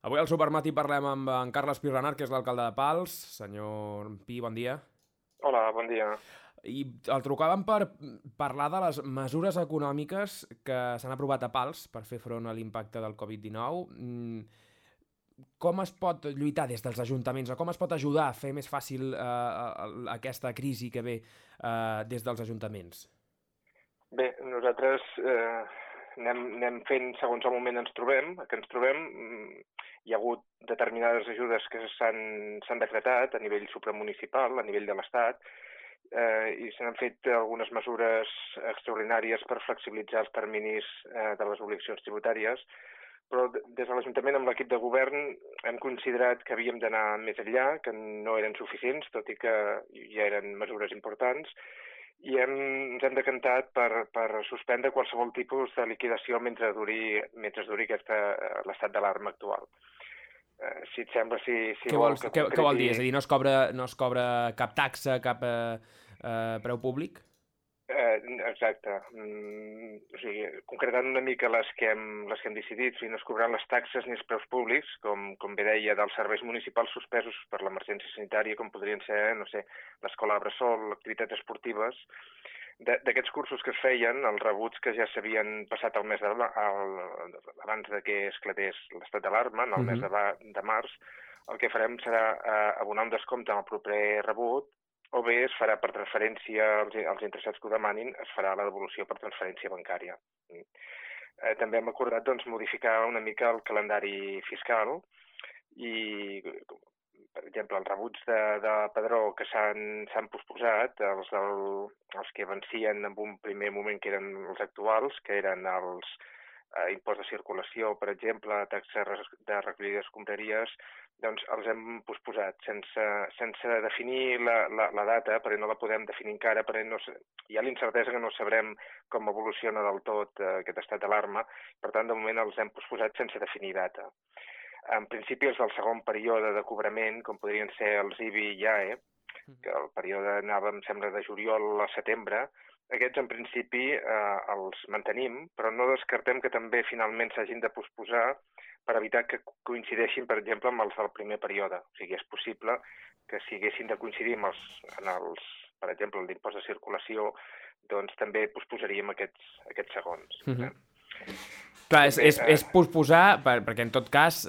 Avui al Supermatí parlem amb en Carles Pi Renart, que és l'alcalde de Pals. Senyor Pi, bon dia. Hola, bon dia. I el trucàvem per parlar de les mesures econòmiques que s'han aprovat a Pals per fer front a l'impacte del Covid-19. Com es pot lluitar des dels ajuntaments o com es pot ajudar a fer més fàcil aquesta crisi que ve des dels ajuntaments? Bé, nosaltres anem fent segons el moment que ens trobem. Hi ha hagut determinades ajudes que s'han decretat a nivell supramunicipal, a nivell de l'Estat, i s'han fet algunes mesures extraordinàries per flexibilitzar els terminis de les obligacions tributàries, però des de l'Ajuntament amb l'equip de govern hem considerat que havíem d'anar més enllà, que no eren suficients, tot i que ja eren mesures importants, i ens hem decantat per suspendre qualsevol tipus de liquidació mentre duri l'estat d'alarma actual. Si et sembla, si vol que concreti... Què vol dir? És a dir, no es cobra cap taxa, cap preu públic? Exacte. O sigui, concretant una mica les que hem decidit, no es cobraran les taxes ni els preus públics, com bé deia, dels serveis municipals suspesos per l'emergència sanitària, com podrien ser, no sé, l'escola de bressol, activitats esportives. D'aquests cursos que es feien, els rebuts que ja s'havien passat el mes abans de que esclatés l'estat d'alarma, en el mes de març, el que farem serà abonar un descompte en el proper rebut, o bé es farà per transferència als interessats que ho demanin, es farà la devolució per transferència bancària. També hem acordat modificar una mica el calendari fiscal i, per exemple, els rebuts de padró que s'han posposat, els que vencien en un primer moment, que eren els actuals, que eren els impost de circulació, per exemple, taxa de recollida d'escombraries, doncs els hem posposat sense definir la data, perquè no la podem definir encara, perquè hi ha l'incertesa que no sabrem com evoluciona del tot aquest estat d'alarma, per tant, de moment els hem posposat sense definir data. En principi, els del segon període de cobrament, com podrien ser els IBI i IAE, que el període anava, em sembla, de juliol a setembre, aquests, en principi, els mantenim, però no descartem que també finalment s'hagin de posposar per evitar que coincideixin, per exemple, amb els del primer període. O sigui, és possible que si haguessin de coincidir per exemple, l'impost de circulació, doncs també posposaríem aquests segons. Clar, és posposar, perquè en tot cas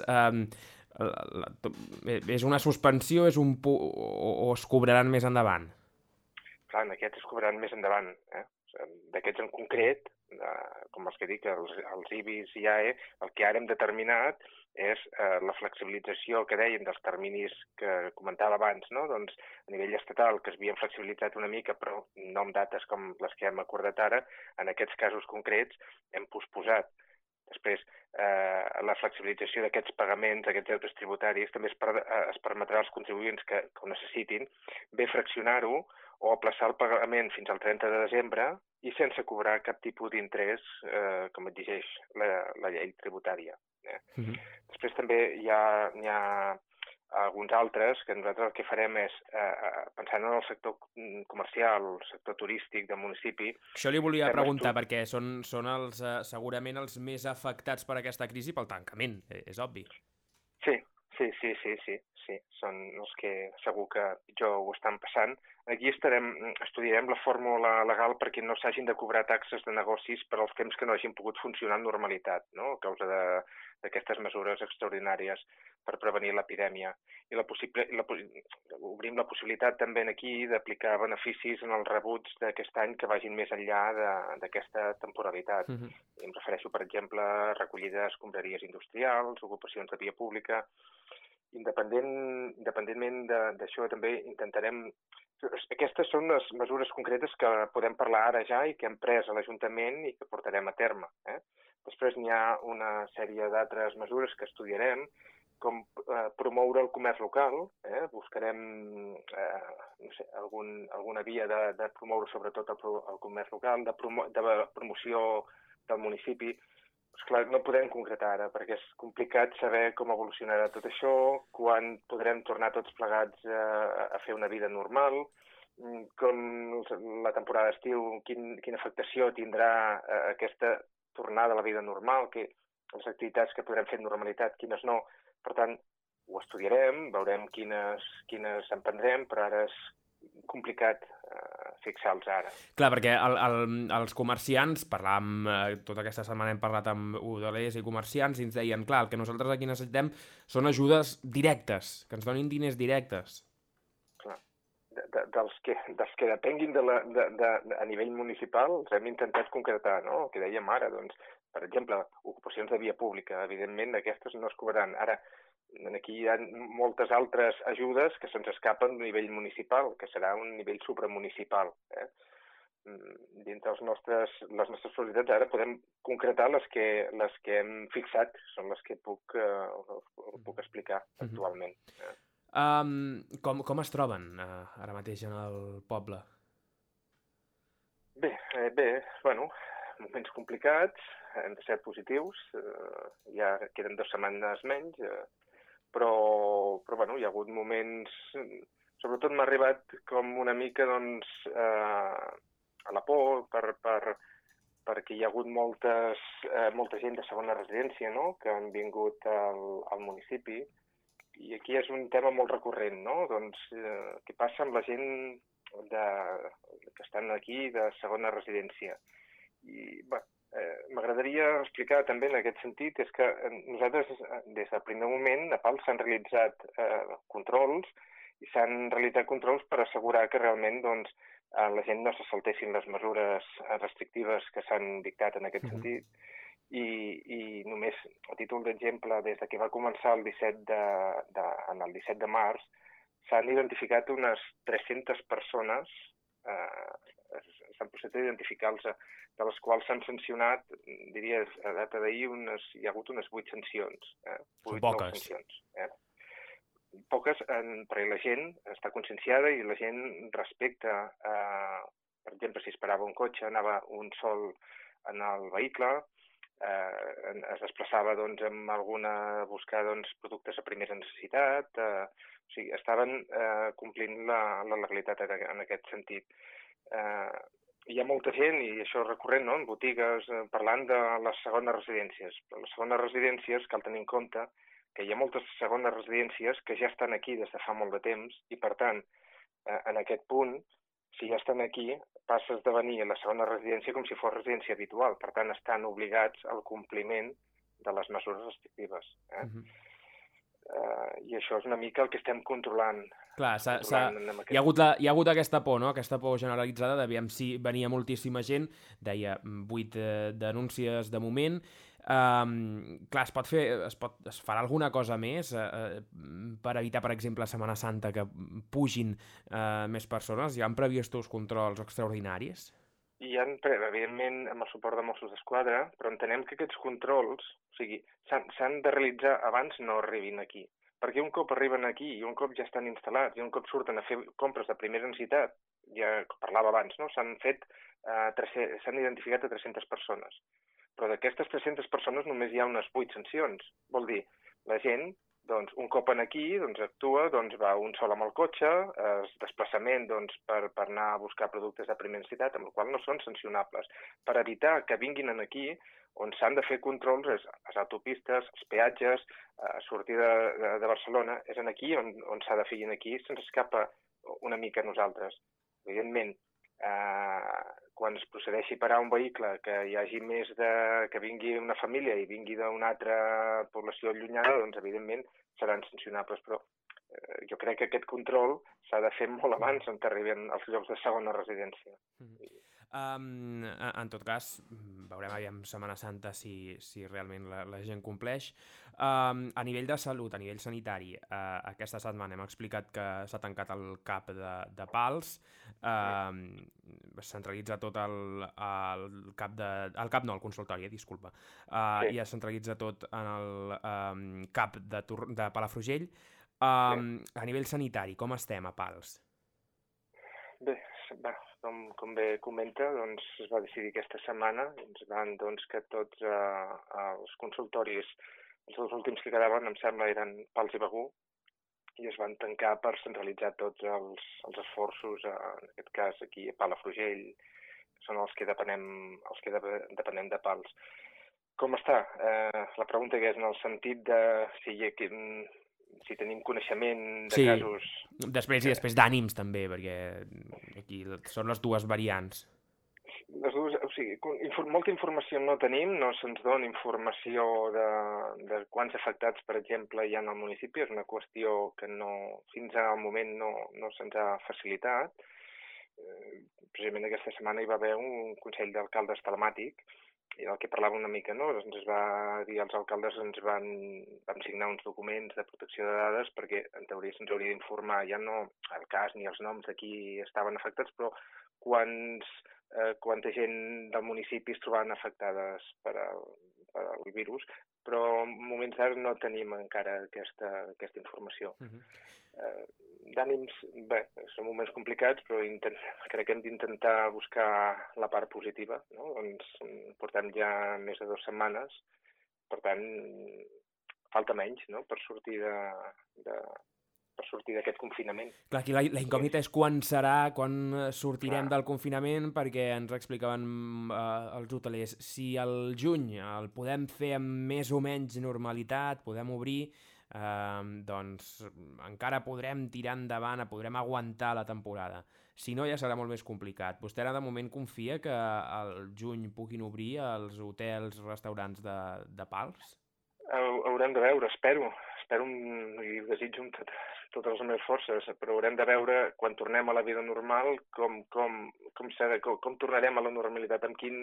és una suspensió o es cobraran més endavant? Clar, en aquests es cobraran més endavant. D'aquests en concret, com els que dic, els IBIs i IAE, el que ara hem determinat és la flexibilització que dèiem dels terminis que comentava abans, no? Doncs a nivell estatal, que es havien flexibilitzat una mica, però no amb dates com les que hem acordat ara, en aquests casos concrets hem posposat. Després, la flexibilització d'aquests pagaments, aquests deutes tributaris, també es permetrà als contribuents que ho necessitin bé fraccionar-ho o aplaçar el pagament fins al 30 de desembre i sense cobrar cap tipus d'interès com exigeix la llei tributària. Després també n'hi ha alguns altres que nosaltres el que farem és, pensant en el sector comercial, el sector turístic del municipi... Això li volia preguntar, perquè són segurament els més afectats per aquesta crisi pel tancament, és obvi. Sí. Són els que segur que pitjor ho estan passant. Aquí estudiarem la fórmula legal perquè no s'hagin de cobrar taxes de negocis per als temps que no hagin pogut funcionar amb normalitat, no? A causa d'aquestes mesures extraordinàries per prevenir l'epidèmia. I obrim la possibilitat també aquí d'aplicar beneficis en els rebuts d'aquest any que vagin més enllà d'aquesta temporalitat. I em refereixo, per exemple, a recollida d'escombraries industrials, ocupacions de via pública. Independentment d'això, també intentarem... Aquestes són les mesures concretes que podem parlar ara ja i que hem pres a l'Ajuntament i que portarem a terme. Després n'hi ha una sèrie d'altres mesures que estudiarem, com promoure el comerç local. Buscarem alguna via de promoure sobretot el comerç local, de promoció del municipi. Esclar, no podem concretar ara, perquè és complicat saber com evolucionarà tot això, quan podrem tornar tots plegats a fer una vida normal, com la temporada d'estiu, quina afectació tindrà aquesta tornada a la vida normal, que les activitats que podrem fer amb normalitat, quines no. Per tant, ho estudiarem, veurem quines emprendrem, però ara és complicat fixar-los ara. Clar, perquè els comerciants, tota aquesta setmana hem parlat amb hotelers i comerciants i ens deien, clar, el que nosaltres aquí necessitem són ajudes directes, que ens donin diners directes. Clar. Dels que depenguin a nivell municipal, els hem intentat concretar, no? El que dèiem ara, doncs, per exemple, ocupacions de via pública, evidentment aquestes no es cobraran. Ara, aquí hi ha moltes altres ajudes que se'ns escapen a nivell municipal, que serà un nivell supramunicipal. Dintre les nostres prioritats ara podem concretar les que hem fixat, són les que puc explicar actualment. Com es troben ara mateix en el poble? Bé, bueno, moments complicats, hem de ser positius, ja queden 2 setmanes menys, però bueno, hi ha hagut moments, sobretot m'ha arribat com una mica, doncs, a la por, perquè hi ha hagut molta gent de segona residència, no?, que han vingut al municipi, i aquí és un tema molt recurrent, no?, doncs, què passa amb la gent que estan aquí de segona residència. I m'agradaria explicar també en aquest sentit és que nosaltres des del primer moment a Pals s'han realitzat controls i s'han realitzat controls per assegurar que realment doncs, la gent no se saltessin les mesures restrictives que s'han dictat en aquest sentit. I només a títol d'exemple, des que va començar el 17 de març, s'han identificat unes 300 persones, s'han procedit a identificar-los, de les quals s'han sancionat, diria, a data d'ahir, hi ha hagut unes 8 sancions. 8-9 sancions. Poques, perquè la gent està conscienciada i la gent respecta, per exemple, si esperava un cotxe, anava un sol en el vehicle, es desplaçava doncs, a buscar doncs, productes de primera necessitat, o sigui, estaven complint la legalitat en aquest sentit. Hi ha molta gent, i això és recurrent, no?, en botigues, parlant de les segones residències. Però les segones residències cal tenir en compte que hi ha moltes segones residències que ja estan aquí des de fa molt de temps i, per tant, en aquest punt, si ja estan aquí, passa a esdevenir la segona residència com si fos residència habitual. Per tant, estan obligats al compliment de les mesures restrictives. I això és una mica el que estem controlant. Clar, hi ha hagut aquesta por, no?, aquesta por generalitzada d'aviam si venia moltíssima gent, deia 8 denúncies de moment. Clar, es farà alguna cosa més per evitar, per exemple, a Setmana Santa que pugin més persones? Hi ha previstos controls extraordinaris? Hi ha, evidentment, amb el suport de Mossos d'Esquadra, però entenem que aquests controls, o sigui, s'han de realitzar abans no arribin aquí. Perquè un cop arriben aquí i un cop ja estan instal·lats i un cop surten a fer compres de primera necessitat, ja parlava abans, no?, s'han identificat a 300 persones. Però d'aquestes 300 persones només hi ha unes 8 sancions. Vol dir, la gent, doncs, un cop aquí, doncs, actua, doncs, va un sol amb el cotxe, desplaçament doncs, per anar a buscar productes de primera necessitat, amb el qual no són sancionables. Per evitar que vinguin aquí, on s'han de fer controls és a les autopistes, als peatges, a sortir de Barcelona, és aquí on s'ha de fer, i aquí se'ns escapa una mica a nosaltres. Evidentment, quan es procedeixi a parar un vehicle, que hi hagi que vingui una família i vingui d'una altra població allunyada, doncs evidentment seran sancionables, però jo crec que aquest control s'ha de fer molt abans on arriben als llocs de segona residència. En tot cas, veurem aviam Setmana Santa si realment la gent compleix. A nivell de salut, a nivell sanitari, aquesta setmana hem explicat que s'ha tancat el CAP de Pals, centralitza tot el consultori, disculpa, i es centralitza tot en el CAP de Palafrugell. A nivell sanitari, com estem a Pals? Bé, com bé comenta, doncs, es va decidir aquesta setmana, que tots els consultoris, els dos últims que quedaven, em sembla, eren Pals i Begur, i es van tancar per centralitzar tots els esforços, en aquest cas aquí a Palafrugell, que són els que depenem de Pals. Com està? La pregunta que és en el sentit de si tenim coneixement de casos... Després d'ànims també, perquè aquí són les dues variants. Les dues, o sigui, molta informació no tenim, no se'ns dona informació de quants afectats, per exemple, hi ha al municipi, és una qüestió que fins al moment no se'ns ha facilitat. Precisament aquesta setmana hi va haver un Consell d'Alcaldes telemàtic, i del que parlava una mica, no? Ens va dir els alcaldes, vam signar uns documents de protecció de dades perquè en teoria se'ns hauria d'informar ja no el cas ni els noms de qui estaven afectats, però quanta gent del municipi es trobaven afectades per al virus, però en moments d'ara no tenim encara aquesta informació. D'ànims, bé, són moments complicats, però crec que hem d'intentar buscar la part positiva, no? Doncs portem ja més de 2 setmanes, per tant, falta menys, no?, per sortir d'aquest confinament. Clar, aquí la incògnita és quan sortirem del confinament, perquè ens explicaven els hotelers, si al juny el podem fer amb més o menys normalitat, podem obrir, doncs encara podrem tirar endavant, podrem aguantar la temporada. Si no, ja serà molt més complicat. Vostè ara de moment confia que al juny puguin obrir els hotels, restaurants de Pals? Haurem de veure, espero i desitjo amb totes les meves forces, però haurem de veure quan tornem a la vida normal com tornarem a la normalitat,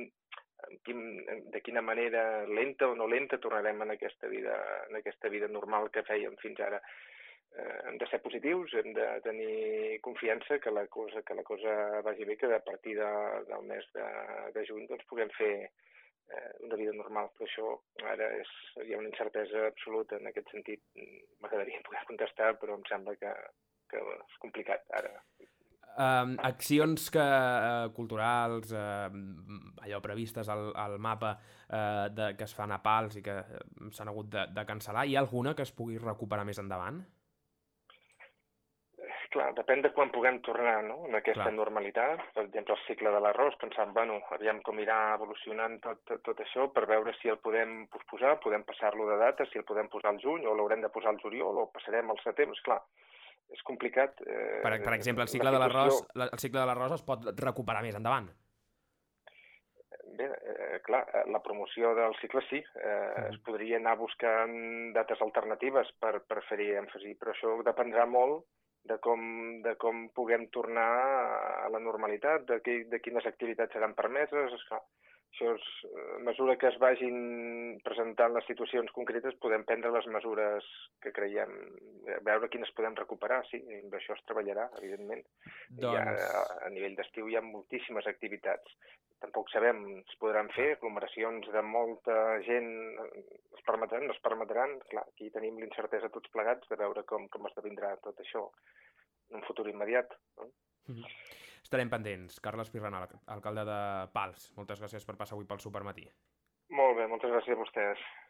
de quina manera, lenta o no lenta, tornarem en aquesta vida normal que fèiem fins ara. Hem de ser positius, hem de tenir confiança que la cosa vagi bé, que a partir del mes de juny doncs puguem fer una vida normal, però això ara hi ha una incertesa absoluta en aquest sentit. M'agradaria poder contestar, però em sembla que és complicat ara. Accions culturals, allò previstes al mapa que es fan a Pals i que s'han hagut de cancel·lar, hi ha alguna que es pugui recuperar més endavant? Clar, depèn de quan puguem tornar, no?, en aquesta normalitat. Per exemple, el cicle de l'arròs, pensant, aviam com irà evolucionant tot això, per veure si el podem posposar, podem passar-lo de data, si el podem posar al juny, o l'haurem de posar al juliol, o passarem al setembre. Clar, és complicat. Per exemple, el cicle de l'arròs es pot recuperar més endavant? Bé, clar, la promoció del cicle sí. Es podria anar buscant dates alternatives per fer-hi èmfasi, però això dependrà molt de com puguem tornar a la normalitat, de quines activitats seran permeses. Esclar, això a mesura que es vagin presentant les situacions concretes, podem prendre les mesures que creiem, veure quines podem recuperar, sí, i amb això es treballarà, evidentment. A nivell d'estiu hi ha moltíssimes activitats. Tampoc sabem si es podran fer, aglomeracions de molta gent, es permetran, no es permetran. Clar, aquí tenim l'incertesa tots plegats de veure com esdevindrà tot això en un futur immediat. No? Estarem pendents. Carles Pirranà, alcalde de Pals, moltes gràcies per passar avui pel Supermatí. Molt bé, moltes gràcies a vostès.